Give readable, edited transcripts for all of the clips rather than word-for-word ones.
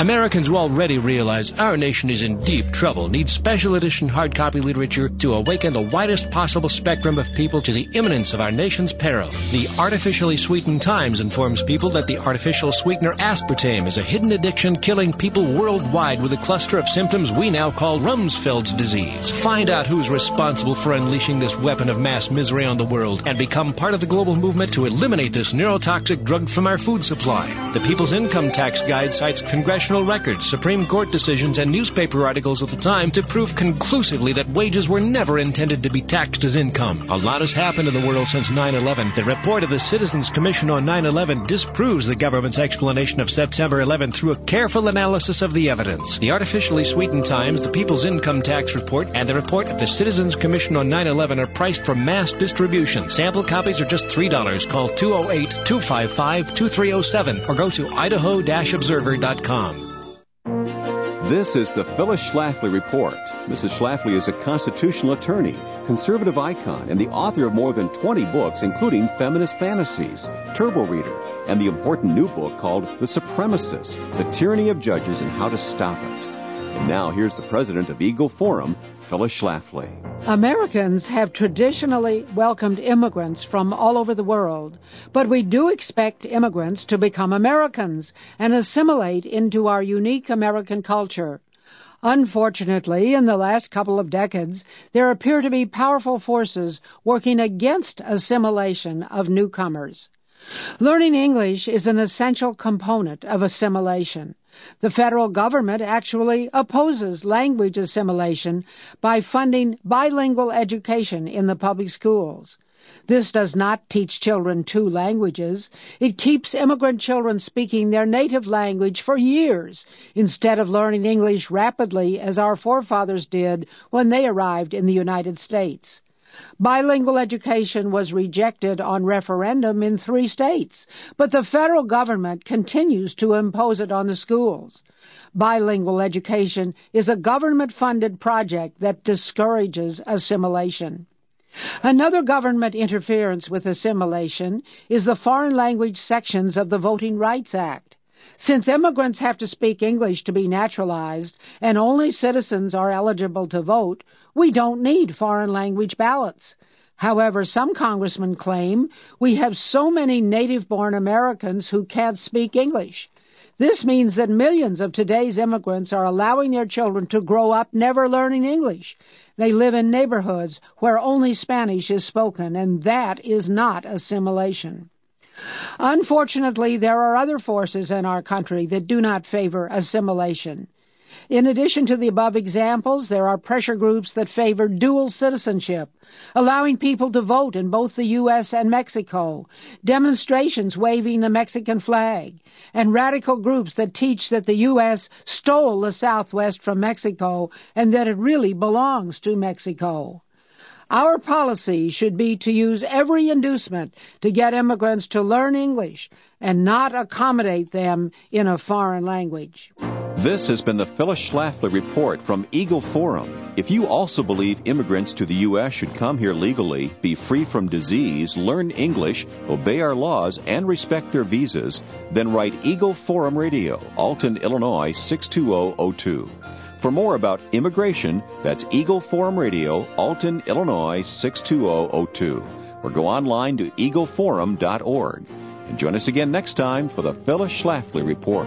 Americans will already realize our nation is in deep trouble, needs special edition hard copy literature to awaken the widest possible spectrum of people to the imminence of our nation's peril. The Artificially Sweetened Times informs people that the artificial sweetener aspartame is a hidden addiction killing people worldwide with a cluster of symptoms we now call Rumsfeld's disease. Find out who's responsible for unleashing this weapon of mass misery on the world and become part of the global movement to eliminate this neurotoxic drug from our food supply. The People's Income Tax Guide cites congressional records, Supreme Court decisions, and newspaper articles of the time to prove conclusively that wages were never intended to be taxed as income. A lot has happened in the world since 9/11. The report of the Citizens Commission on 9/11 disproves the government's explanation of September 11 through a careful analysis of the evidence. The Artificially Sweetened Times, the People's Income Tax Report, and the report of the Citizens Commission on 9/11 are priced for mass distribution. Sample copies are just $3. Call 208-255-2307 or go to idaho-observer.com. This is the Phyllis Schlafly Report. Mrs. Schlafly is a constitutional attorney, conservative icon, and the author of more than 20 books, including Feminist Fantasies, Turbo Reader, and the important new book called The Supremacists, The Tyranny of Judges and How to Stop It. And now here's the president of Eagle Forum, Phyllis Schlafly. Americans have traditionally welcomed immigrants from all over the world, but we do expect immigrants to become Americans and assimilate into our unique American culture. Unfortunately, in the last couple of decades, there appear to be powerful forces working against assimilation of newcomers. Learning English is an essential component of assimilation. The federal government actually opposes language assimilation by funding bilingual education in the public schools. This does not teach children two languages. It keeps immigrant children speaking their native language for years instead of learning English rapidly as our forefathers did when they arrived in the United States. Bilingual education was rejected on referendum in 3 states, but the federal government continues to impose it on the schools. Bilingual education is a government-funded project that discourages assimilation. Another government interference with assimilation is the foreign language sections of the Voting Rights Act. Since immigrants have to speak English to be naturalized and only citizens are eligible to vote, we don't need foreign language ballots. However, some congressmen claim we have so many native-born Americans who can't speak English. This means that millions of today's immigrants are allowing their children to grow up never learning English. They live in neighborhoods where only Spanish is spoken, and that is not assimilation. Unfortunately, there are other forces in our country that do not favor assimilation. In addition to the above examples, there are pressure groups that favor dual citizenship, allowing people to vote in both the U.S. and Mexico, demonstrations waving the Mexican flag, and radical groups that teach that the U.S. stole the Southwest from Mexico and that it really belongs to Mexico. Our policy should be to use every inducement to get immigrants to learn English and not accommodate them in a foreign language. This has been the Phyllis Schlafly Report from Eagle Forum. If you also believe immigrants to the U.S. should come here legally, be free from disease, learn English, obey our laws, and respect their visas, then write Eagle Forum Radio, Alton, Illinois 62002. For more about immigration, that's Eagle Forum Radio, Alton, Illinois 62002. Or go online to eagleforum.org. And join us again next time for the Phyllis Schlafly Report.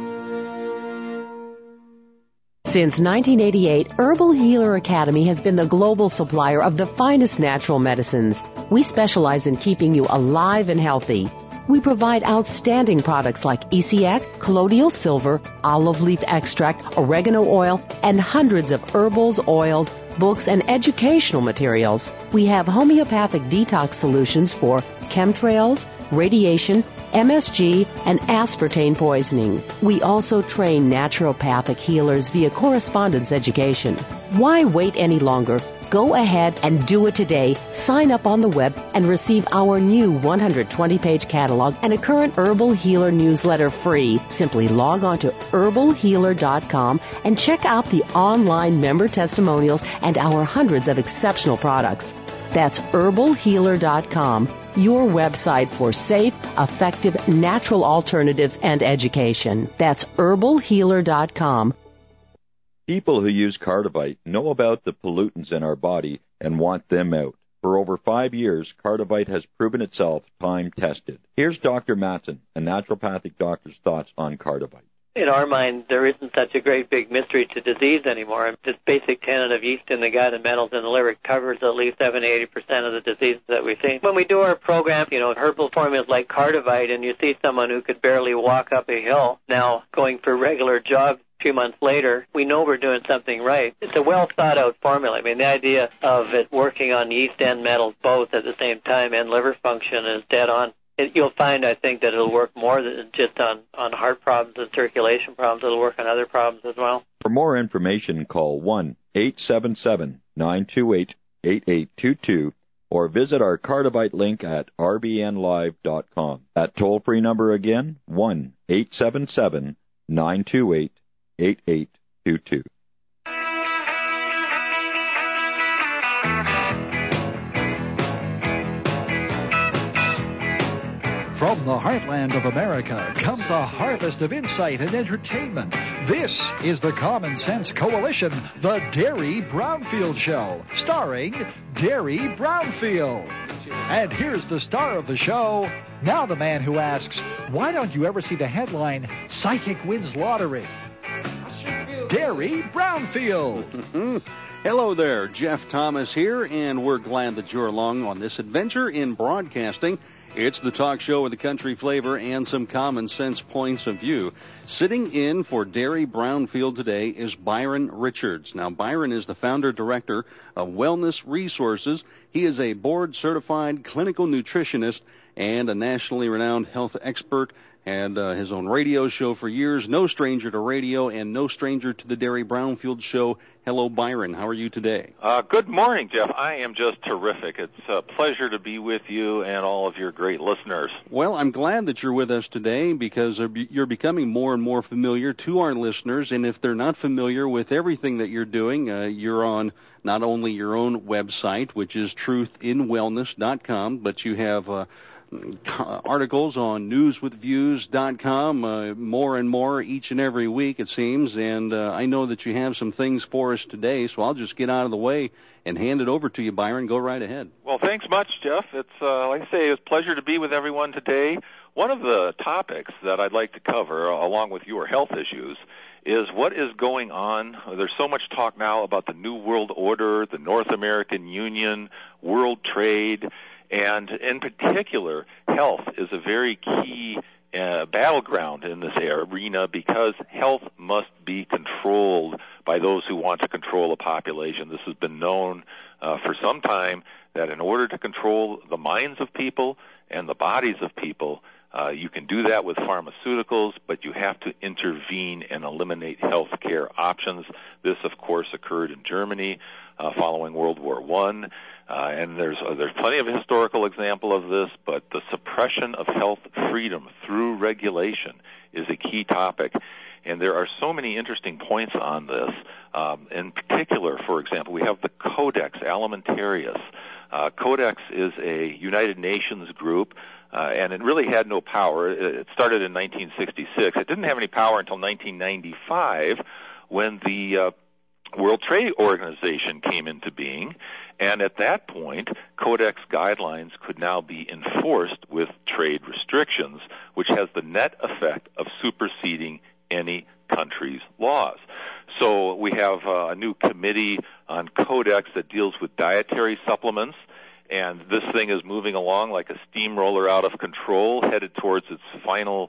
Since 1988, Herbal Healer Academy has been the global supplier of the finest natural medicines. We specialize in keeping you alive and healthy. We provide outstanding products like ECX, colloidal silver, olive leaf extract, oregano oil, and hundreds of herbals, oils, books, and educational materials. We have homeopathic detox solutions for chemtrails, radiation, MSG, and aspartame poisoning. We also train naturopathic healers via correspondence education. Why wait any longer? Go ahead and do it today. Sign up on the web and receive our new 120-page catalog and a current Herbal Healer newsletter free. Simply log on to herbalhealer.com and check out the online member testimonials and our hundreds of exceptional products. That's herbalhealer.com, your website for safe, effective, natural alternatives and education. That's herbalhealer.com. People who use Cardivite know about the pollutants in our body and want them out. For over 5 years, Cardivite has proven itself time-tested. Here's Dr. Matson, a naturopathic doctor's thoughts on Cardivite. In our mind, there isn't such a great big mystery to disease anymore. This basic tenet of yeast in the gut and metals in the liver covers at least 70-80% of the diseases that we see. When we do our program, herbal formulas like Cardivite, and you see someone who could barely walk up a hill now going for regular jogs, 2 months later, we know we're doing something right. It's a well-thought-out formula. I mean, the idea of it working on yeast and metals both at the same time and liver function is dead on. You'll find, I think, that it'll work more than just on heart problems and circulation problems. It'll work on other problems as well. For more information, call 1-877-928-8822 or visit our Cardivite link at rbnlive.com. That toll-free number again, 1-877-928-8822. From the heartland of America comes a harvest of insight and entertainment. This is the Common Sense Coalition, the Derry Brownfield Show, starring Derry Brownfield. And here's the star of the show, now the man who asks, why don't you ever see the headline, Psychic Wins Lottery? Derry Brownfield. Hello there, Jeff Thomas here, and we're glad that you're along on this adventure in broadcasting. It's the talk show with a country flavor and some common sense points of view. Sitting in for Derry Brownfield today is Byron Richards. Now, Byron is the founder-director of Wellness Resources. He is a board-certified clinical nutritionist and a nationally renowned health expert. Had his own radio show for years. No stranger to radio and no stranger to the Derry Brownfield Show. Hello, Byron. How are you today? Good morning, Jeff. I am just terrific. It's a pleasure to be with you and all of your great listeners. Well, I'm glad that you're with us today because you're becoming more and more familiar to our listeners. And if they're not familiar with everything that you're doing, you're on not only your own website, which is truthinwellness.com, but you have articles on newswithviews.com, more and more each and every week, it seems. And I know that you have some things for us today, so I'll just get out of the way and hand it over to you, Byron. Go right ahead. Well, thanks much, Jeff. It's, like I say, it's a pleasure to be with everyone today. One of the topics that I'd like to cover, along with your health issues, is what is going on. There's so much talk now about the New World Order, the North American Union, world trade, and in particular, health is a very key battleground in this arena because health must be controlled by those who want to control a population. This has been known for some time that in order to control the minds of people and the bodies of people, you can do that with pharmaceuticals, but you have to intervene and eliminate health care options. This, of course, occurred in Germany following World War I. And there's plenty of historical example of this, but the suppression of health freedom through regulation is a key topic. And there are so many interesting points on this. In particular, for example, we have the Codex Alimentarius. Codex is a United Nations group, and it really had no power. It started in 1966. It didn't have any power until 1995 when the World Trade Organization came into being. And at that point, Codex guidelines could now be enforced with trade restrictions, which has the net effect of superseding any country's laws. So we have a new committee on Codex that deals with dietary supplements, and this thing is moving along like a steamroller out of control, headed towards its final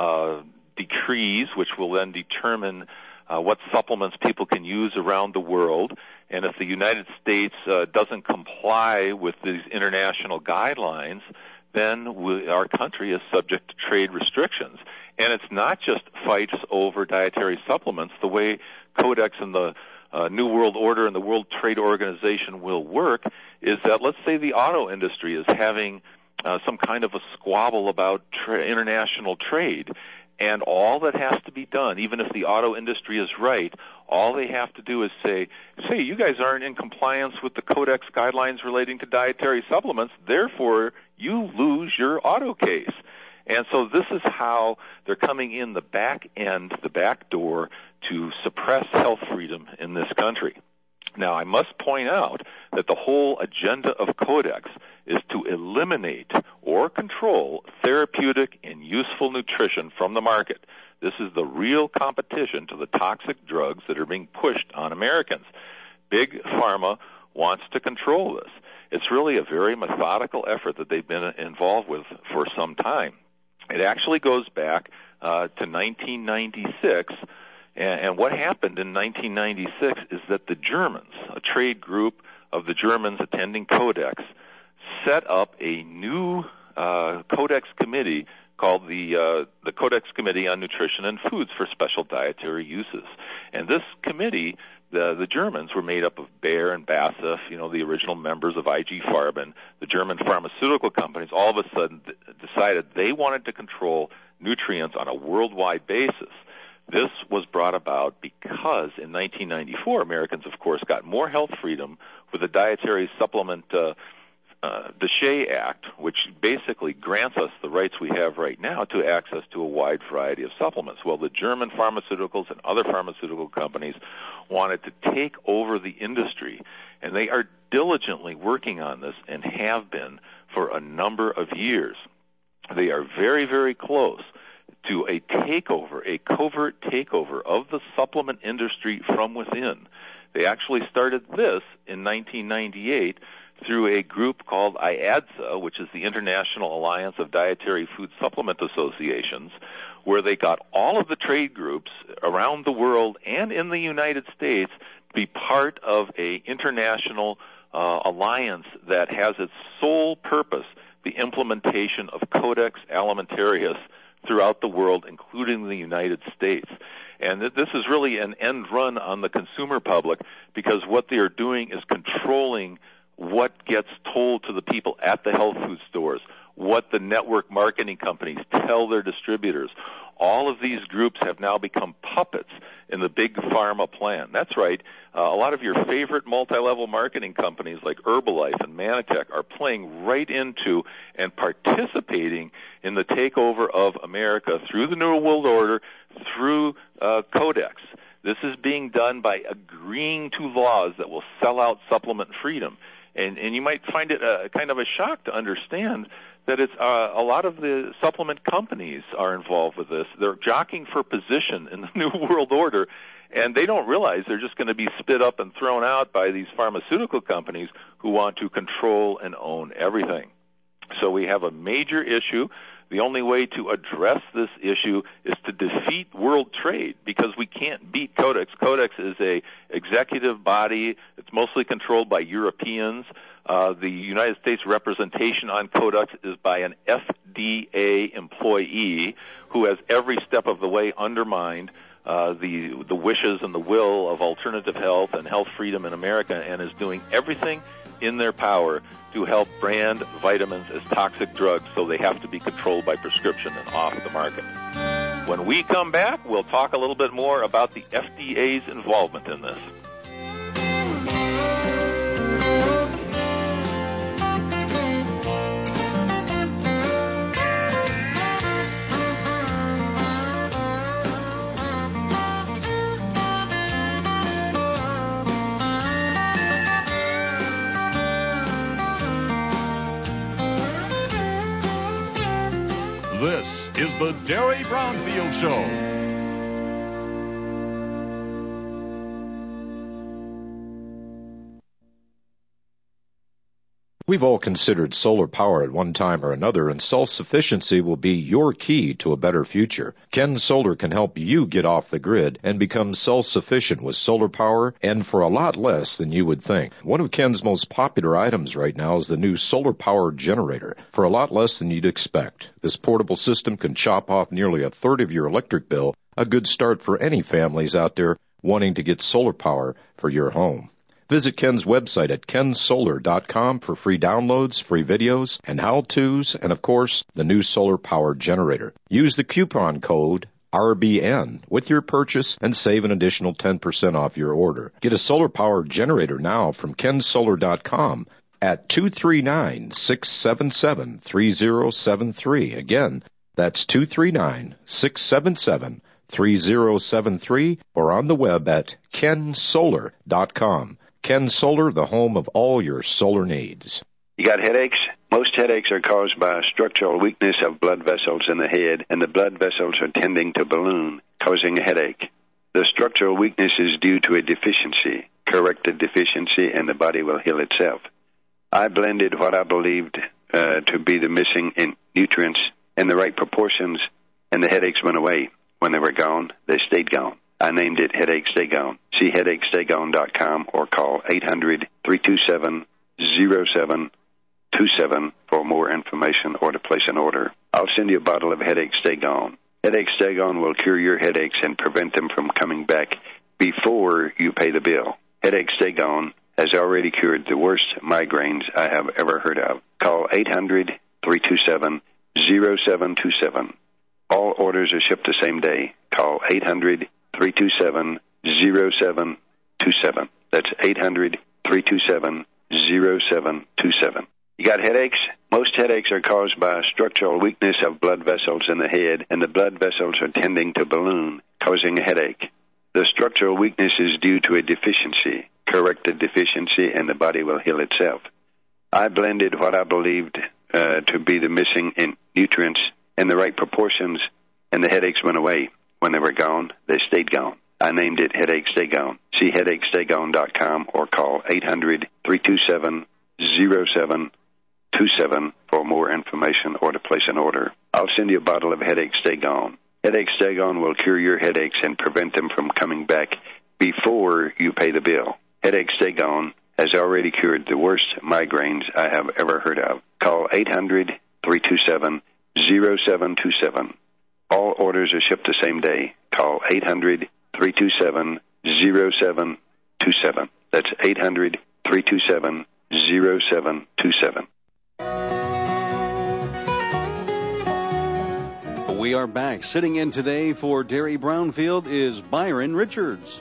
decrees, which will then determine what supplements people can use around the world. And if the United States doesn't comply with these international guidelines, then our country is subject to trade restrictions. And it's not just fights over dietary supplements. The way Codex and the New World Order and the World Trade Organization will work is that, let's say the auto industry is having some kind of a squabble about international trade. And all that has to be done, even if the auto industry is right, all they have to do is say, you guys aren't in compliance with the Codex guidelines relating to dietary supplements, therefore you lose your auto case. And so this is how they're coming in the back end, the back door, to suppress health freedom in this country. Now, I must point out that the whole agenda of Codex is to eliminate or control therapeutic and useful nutrition from the market. This is the real competition to the toxic drugs that are being pushed on Americans. Big Pharma wants to control this. It's really a very methodical effort that they've been involved with for some time. It actually goes back to 1996, and what happened in 1996 is that the Germans, a trade group of the Germans attending Codex, set up a new Codex committee called the Codex Committee on Nutrition and Foods for Special Dietary Uses. And this committee, the Germans were made up of Bayer and BASF, the original members of IG Farben. The German pharmaceutical companies all of a sudden decided they wanted to control nutrients on a worldwide basis. This was brought about because in 1994, Americans, of course, got more health freedom with the Dietary Supplement DSHEA Act, which basically grants us the rights we have right now to access to a wide variety of supplements. Well, the German pharmaceuticals and other pharmaceutical companies wanted to take over the industry, and they are diligently working on this and have been for a number of years. They are very, very close to a takeover, a covert takeover of the supplement industry from within. They actually started this in 1998 through a group called IADSA, which is the International Alliance of Dietary Food Supplement Associations, where they got all of the trade groups around the world and in the United States to be part of a international alliance that has its sole purpose the implementation of Codex Alimentarius throughout the world, including the United States. And this is really an end run on the consumer public, because what they are doing is controlling what gets told to the people at the health food stores, what the network marketing companies tell their distributors. All of these groups have now become puppets in the big pharma plan. That's right. A lot of your favorite multi-level marketing companies like Herbalife and Manitech are playing right into and participating in the takeover of America through the New World Order, through Codex. This is being done by agreeing to laws that will sell out supplement freedom. And you might find it kind of a shock to understand that it's a lot of the supplement companies are involved with this. They're jockeying for position in the New World Order, and they don't realize they're just going to be spit up and thrown out by these pharmaceutical companies who want to control and own everything. So we have a major issue. The only way to address this issue is to defeat world trade, because we can't beat Codex. Codex is a executive body. It's mostly controlled by Europeans. The United States representation on Codex is by an FDA employee who has every step of the way undermined the wishes and the will of alternative health and health freedom in America, and is doing everything in their power to help brand vitamins as toxic drugs, so they have to be controlled by prescription and off the market. When we come back, we'll talk a little bit more about the FDA's involvement in this. This is the Derry Brownfield Show. We've all considered solar power at one time or another, and self-sufficiency will be your key to a better future. Ken Solar can help you get off the grid and become self-sufficient with solar power, and for a lot less than you would think. One of Ken's most popular items right now is the new solar power generator, for a lot less than you'd expect. This portable system can chop off nearly a third of your electric bill, a good start for any families out there wanting to get solar power for your home. Visit Ken's website at kensolar.com for free downloads, free videos, and how-tos, and of course, the new solar power generator. Use the coupon code RBN with your purchase and save an additional 10% off your order. Get a solar power generator now from kensolar.com at 239-677-3073. Again, that's 239-677-3073, or on the web at kensolar.com. Ken Solar, the home of all your solar needs. You got headaches? Most headaches are caused by a structural weakness of blood vessels in the head, and the blood vessels are tending to balloon, causing a headache. The structural weakness is due to a deficiency. Correct the deficiency, and the body will heal itself. I blended what I believed to be the missing nutrients in the right proportions, and the headaches went away. When they were gone, they stayed gone. I named it Headache Stay Gone. See headachestay-gone.com or call 800-327-0727 for more information or to place an order. I'll send you a bottle of Headache Stay Gone. Headache Stay Gone will cure your headaches and prevent them from coming back before you pay the bill. Headache Stay Gone has already cured the worst migraines I have ever heard of. Call 800-327-0727. All orders are shipped the same day. Call 800-327-0727. That's 800-327-0727. You got headaches? Most headaches are caused by a structural weakness of blood vessels in the head, and the blood vessels are tending to balloon, causing a headache. The structural weakness is due to a deficiency. Correct the deficiency, and the body will heal itself. I blended what I believed to be the missing nutrients in the right proportions, and the headaches went away. When they were gone, they stayed gone. I named it Headache Stay Gone. See headachestay-gone.com or call 800-327-0727 for more information or to place an order. I'll send you a bottle of Headache Stay Gone. Headache Stay Gone will cure your headaches and prevent them from coming back before you pay the bill. Headache Stay Gone has already cured the worst migraines I have ever heard of. Call 800-327-0727. All orders are shipped the same day. Call 800-327-0727. That's 800-327-0727. We are back. Sitting in today for Derry Brownfield is Byron Richards.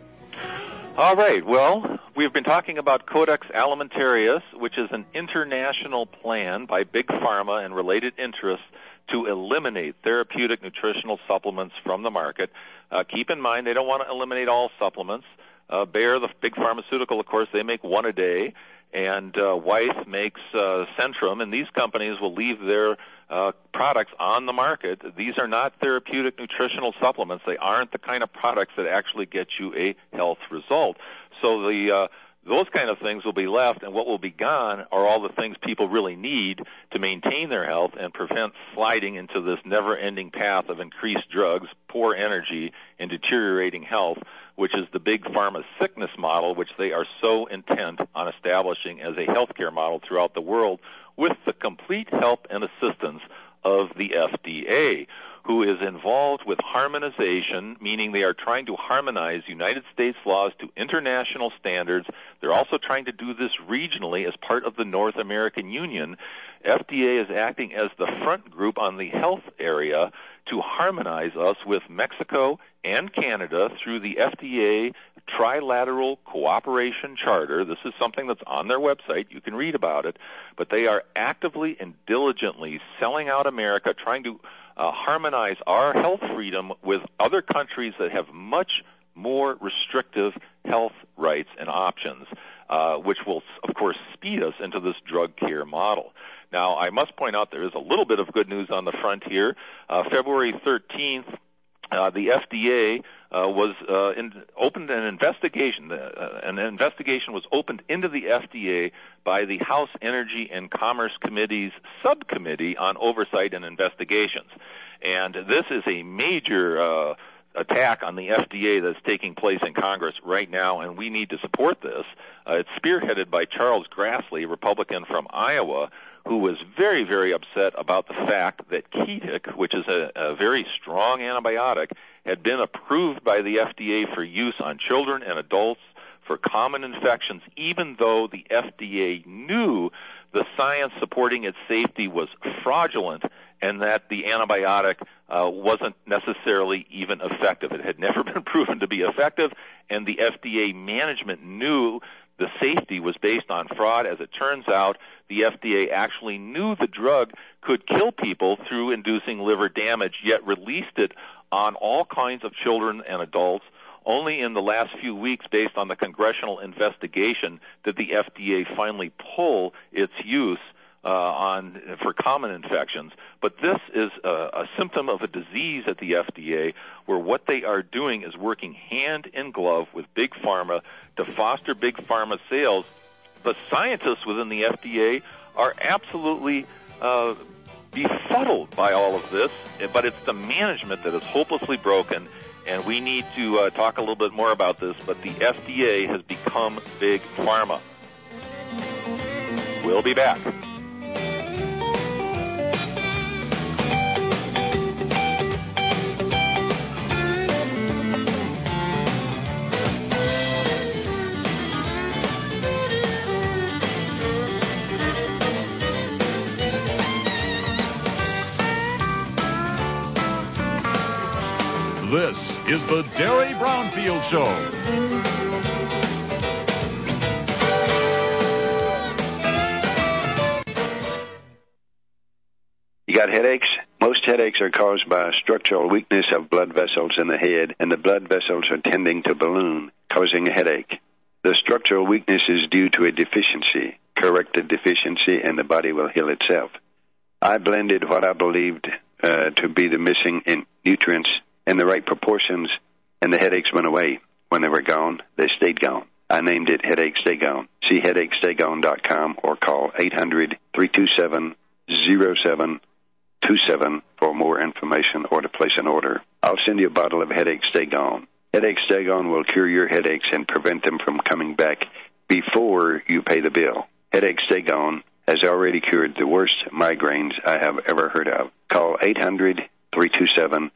All right. Well, we've been talking about Codex Alimentarius, which is an international plan by Big Pharma and related interests to eliminate therapeutic nutritional supplements from the market. Keep in mind, they don't want to eliminate all supplements. Bayer, the big pharmaceutical, of course, they make one a day, and Wyeth makes Centrum, and these companies will leave their products on the market. These are not therapeutic nutritional supplements. They aren't the kind of products that actually get you a health result. So those kind of things will be left, and what will be gone are all the things people really need to maintain their health and prevent sliding into this never-ending path of increased drugs, poor energy, and deteriorating health, which is the big pharma sickness model, which they are so intent on establishing as a healthcare model throughout the world, with the complete help and assistance of the FDA, who is involved with harmonization, meaning they are trying to harmonize United States laws to international standards. They're also trying to do this regionally as part of the North American Union. FDA is acting as the front group on the health area to harmonize us with Mexico and Canada through the FDA Trilateral Cooperation Charter. This is something that's on their website. You can read about it. But they are actively and diligently selling out America, trying to harmonize our health freedom with other countries that have much more restrictive health rights and options, which will, of course, speed us into this drug care model. Now, I must point out there is a little bit of good news on the front here. February 13th, the FDA opened an investigation. An investigation was opened into the FDA by the House Energy and Commerce Committee's Subcommittee on Oversight and Investigations. And this is a major attack on the FDA that's taking place in Congress right now, and we need to support this. It's spearheaded by Charles Grassley, a Republican from Iowa, who was very, very upset about the fact that Ketic, which is a very strong antibiotic, had been approved by the FDA for use on children and adults for common infections, even though the FDA knew the science supporting its safety was fraudulent and that the antibiotic wasn't necessarily even effective. It had never been proven to be effective, and the FDA management knew the safety was based on fraud. As it turns out, the FDA actually knew the drug could kill people through inducing liver damage, yet released it on all kinds of children and adults. Only in the last few weeks, based on the congressional investigation, did the FDA finally pull its use for common infections. But this is a symptom of a disease at the FDA, where what they are doing is working hand in glove with Big Pharma to foster Big Pharma sales. The scientists within the FDA are absolutely befuddled by all of this, but it's the management that is hopelessly broken, and we need to talk a little bit more about this, but the FDA has become Big Pharma. We'll be back. This is the Derry Brownfield Show. You got headaches? Most headaches are caused by structural weakness of blood vessels in the head, and the blood vessels are tending to balloon, causing a headache. The structural weakness is due to a deficiency. Correct the deficiency, and the body will heal itself. I blended what I believed to be the missing nutrients in the right proportions, and the headaches went away. When they were gone, they stayed gone. I named it Headache Stay Gone. See headachestayGone.com or call 800-327-0727 for more information or to place an order. I'll send you a bottle of Headache Stay Gone. Headache Stay Gone will cure your headaches and prevent them from coming back before you pay the bill. Headache Stay Gone has already cured the worst migraines I have ever heard of. Call 800-327-0727.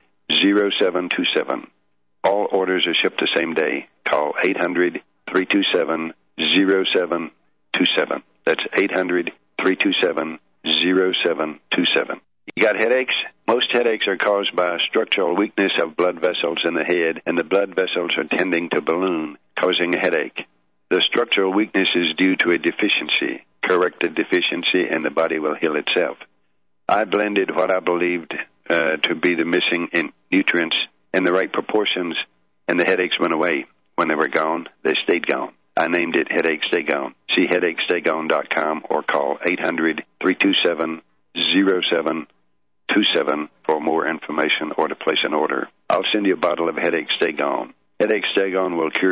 All orders are shipped the same day. Call 800-327-0727. That's 800-327-0727. You got headaches? Most headaches are caused by structural weakness of blood vessels in the head, and the blood vessels are tending to balloon, causing a headache. The structural weakness is due to a deficiency. Correct the deficiency, and the body will heal itself. I blended what I believed to be the missing nutrients in the right proportions, and the headaches went away. When they were gone, they stayed gone. I named it Headache Stay Gone. See headachestayGone.com or call 800-327-0727 for more information or to place an order. I'll send you a bottle of Headache Stay Gone. Headache Stay Gone will cure